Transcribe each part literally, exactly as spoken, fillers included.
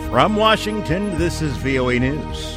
From Washington, this is V O A News.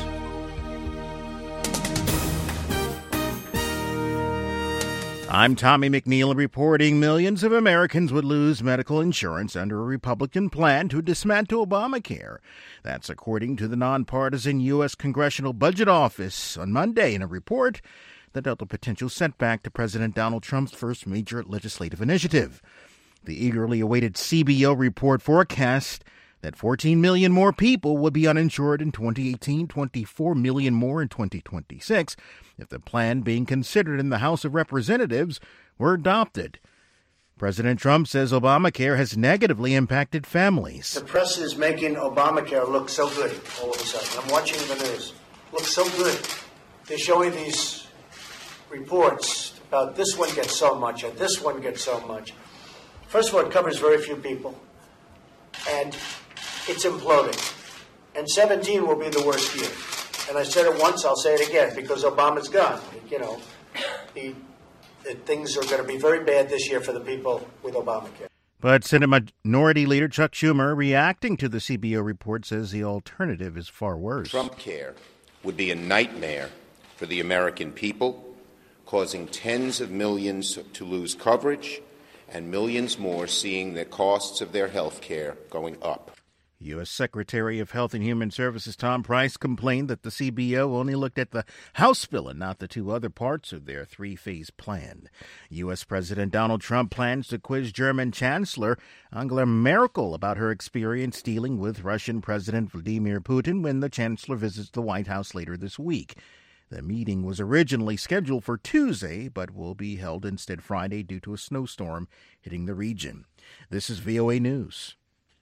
I'm Tommy McNeil reporting millions of Americans would lose medical insurance under a Republican plan to dismantle Obamacare. That's according to the nonpartisan U S. Congressional Budget Office on Monday in a report that dealt a potential setback to President Donald Trump's first major legislative initiative. The eagerly awaited C B O report forecast that fourteen million more people would be uninsured in twenty eighteen, twenty-four million more in twenty twenty-six if the plan being considered in the House of Representatives were adopted. President Trump says Obamacare has negatively impacted families. The press is making Obamacare look so good all of a sudden. I'm watching the news. Looks so good. They're showing these reports about this one gets so much and this one gets so much. First of all, it covers very few people. And it's imploding. And seventeen will be the worst year. And I said it once, I'll say it again, because Obama's gone. You know, he, things are going to be very bad this year for the people with Obamacare. But Senate Minority Leader Chuck Schumer, reacting to the C B O report, says the alternative is far worse. Trump care would be a nightmare for the American people, causing tens of millions to lose coverage and millions more seeing the costs of their health care going up. U S. Secretary of Health and Human Services Tom Price complained that the C B O only looked at the House bill and not the two other parts of their three-phase plan. U S. President Donald Trump plans to quiz German Chancellor Angela Merkel about her experience dealing with Russian President Vladimir Putin when the Chancellor visits the White House later this week. The meeting was originally scheduled for Tuesday, but will be held instead Friday due to a snowstorm hitting the region. This is V O A News.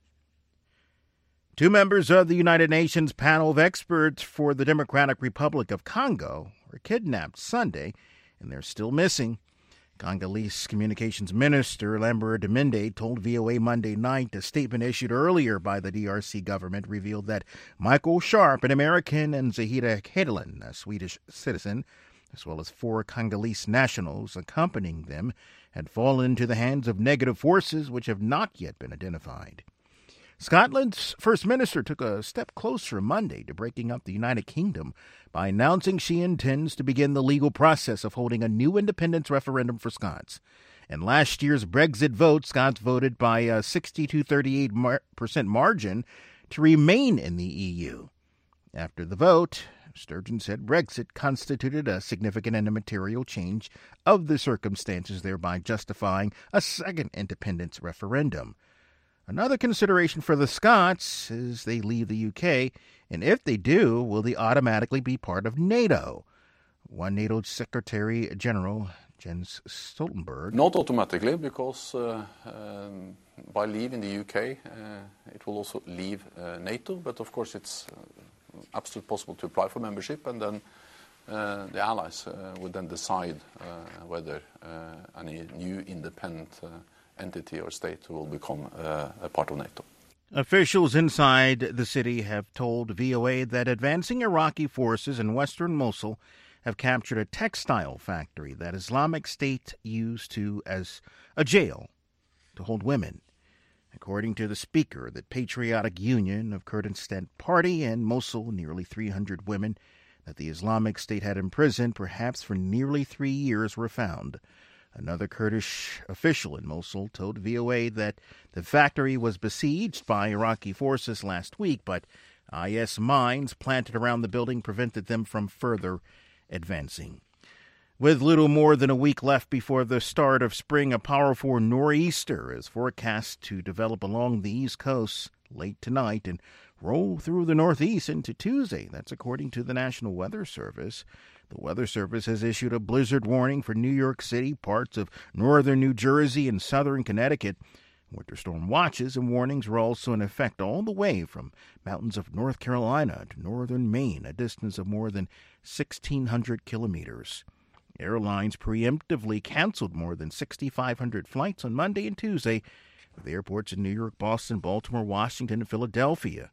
Two members of the United Nations panel of experts for the Democratic Republic of Congo were kidnapped Sunday, and they're still missing. Congolese Communications Minister Lambert Mende told V O A Monday night a statement issued earlier by the D R C government revealed that Michael Sharp, an American, and Zahida Hedeland, a Swedish citizen, as well as four Congolese nationals accompanying them, had fallen into the hands of negative forces which have not yet been identified. Scotland's First Minister took a step closer Monday to breaking up the United Kingdom by announcing she intends to begin the legal process of holding a new independence referendum for Scots. In last year's Brexit vote, Scots voted by a sixty-two thirty-eight percent margin to remain in the E U. After the vote, Sturgeon said Brexit constituted a significant and immaterial change of the circumstances, thereby justifying a second independence referendum. Another consideration for the Scots is they leave the U K, and if they do, will they automatically be part of NATO? One NATO Secretary General, Jens Stoltenberg. Not automatically, because uh, um, by leaving the U K, uh, it will also leave uh, NATO, but of course it's uh, absolutely possible to apply for membership, and then uh, the allies uh, will then decide uh, whether uh, any new independent uh, entity or state will become uh, a part of NATO. Officials inside the city have told V O A that advancing Iraqi forces in western Mosul have captured a textile factory that Islamic State used to as a jail to hold women. According to the speaker of the Patriotic Union of Kurdistan Party in Mosul, nearly three hundred women that the Islamic State had imprisoned, perhaps for nearly three years, were found. Another Kurdish official in Mosul told V O A that the factory was besieged by Iraqi forces last week, but I S mines planted around the building prevented them from further advancing. With little more than a week left before the start of spring, a powerful nor'easter is forecast to develop along the East Coast late tonight and roll through the Northeast into Tuesday. That's according to the National Weather Service. The Weather Service has issued a blizzard warning for New York City, parts of northern New Jersey, and southern Connecticut. Winter storm watches and warnings are also in effect all the way from mountains of North Carolina to northern Maine, a distance of more than sixteen hundred kilometers. Airlines preemptively canceled more than sixty-five hundred flights on Monday and Tuesday, with airports in New York, Boston, Baltimore, Washington, and Philadelphia.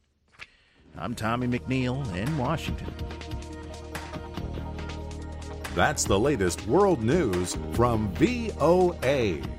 I'm Tommy McNeil in Washington. That's the latest world news from V O A.